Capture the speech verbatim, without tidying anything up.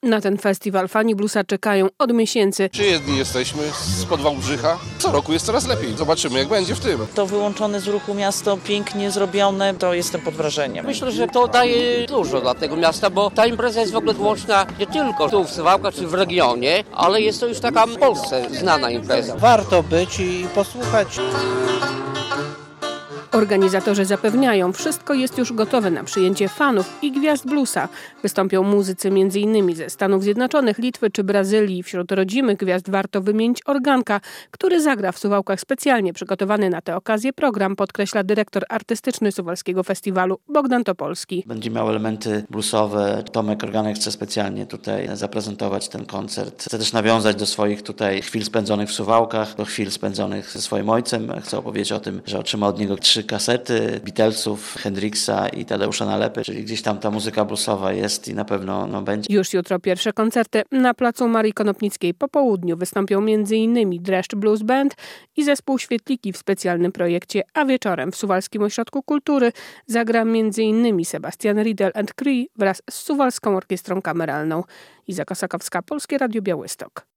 Na ten festiwal fani bluesa czekają od miesięcy. Przyjezdni jesteśmy z Podwałbrzycha. Co roku jest coraz lepiej. Zobaczymy, jak będzie w tym. To wyłączone z ruchu miasto, pięknie zrobione, to jestem pod wrażeniem. Myślę, że to daje dużo dla tego miasta, bo ta impreza jest w ogóle głośna nie tylko tu w Suwałkach czy w regionie, ale jest to już taka w Polsce znana impreza. Warto być i posłuchać. Organizatorzy zapewniają, wszystko jest już gotowe na przyjęcie fanów i gwiazd bluesa. Wystąpią muzycy m in ze Stanów Zjednoczonych, Litwy czy Brazylii. Wśród rodzimych gwiazd warto wymienić Organka, który zagra w Suwałkach specjalnie przygotowany na tę okazję program, podkreśla dyrektor artystyczny Suwalskiego Festiwalu Bogdan Topolski. Będzie miał elementy bluesowe. Tomek Organek chce specjalnie tutaj zaprezentować ten koncert. Chce też nawiązać do swoich tutaj chwil spędzonych w Suwałkach, do chwil spędzonych ze swoim ojcem. Chce opowiedzieć o tym, że otrzymał od niego trzy kasety Beatlesów, Hendrixa i Tadeusza Nalepy, czyli gdzieś tam ta muzyka bluesowa jest i na pewno no, będzie. Już jutro pierwsze koncerty na placu Marii Konopnickiej. Po południu wystąpią m in Dreszcz Blues Band i zespół Świetliki w specjalnym projekcie, a wieczorem w Suwalskim Ośrodku Kultury zagra m in Sebastian Riedel and Cree wraz z Suwalską Orkiestrą Kameralną. Iza Kosakowska, Polskie Radio Białystok.